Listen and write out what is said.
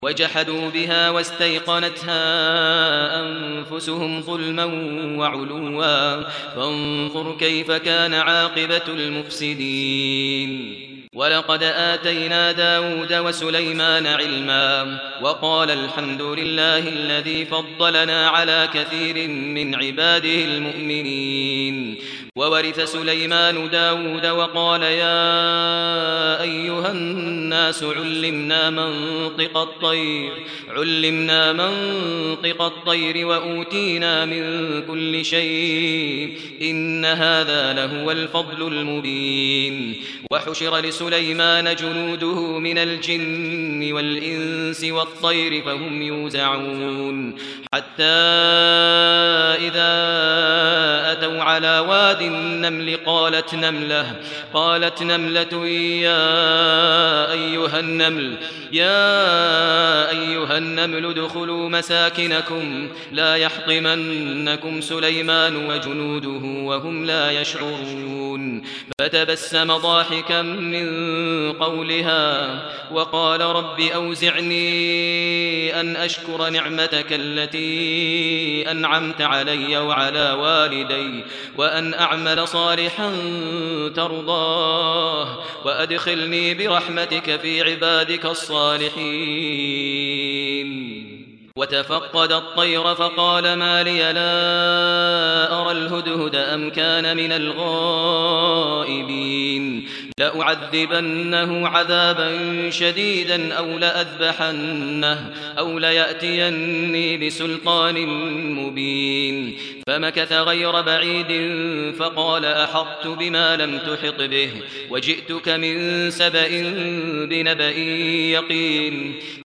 وجحدوا بها واستيقنتها أنفسهم ظلما وعلوا فانظر كيف كان عاقبة المفسدين ولقد آتينا داود وسليمان علما وقال الحمد لله الذي فضلنا على كثير من عباده المؤمنين وورث سليمان داود وقال يا أيها الناس علمنا منطق الطير وأوتينا من كل شيء إن هذا لهو الفضل المبين وحشر لسليمان جنوده من الجن والإنس والطير فهم يوزعون حتى إذا أتوا على واد النمل قالت نملة يا أيها النمل ادخلوا مساكنكم لا يحطمنكم سليمان وجنوده وهم لا يشعرون فتبسم ضاحكا من قولها وقال رب أوزعني أن أشكر نعمتك التي أنعمت علي وعلى والدي وأن أعمل صالحا ترضاه وأدخلني برحمتك في عبادك الصالحين وتفقد الطير فقال ما لي لا أرى الهدهد أم كان من الغائبين لأعذبنه عذابا شديدا أو لأذبحنه أو ليأتيني بسلطان مبين فمكث غير بعيد فقال أحطت بما لم تحط به وجئتك من سبأ بنبأ يقين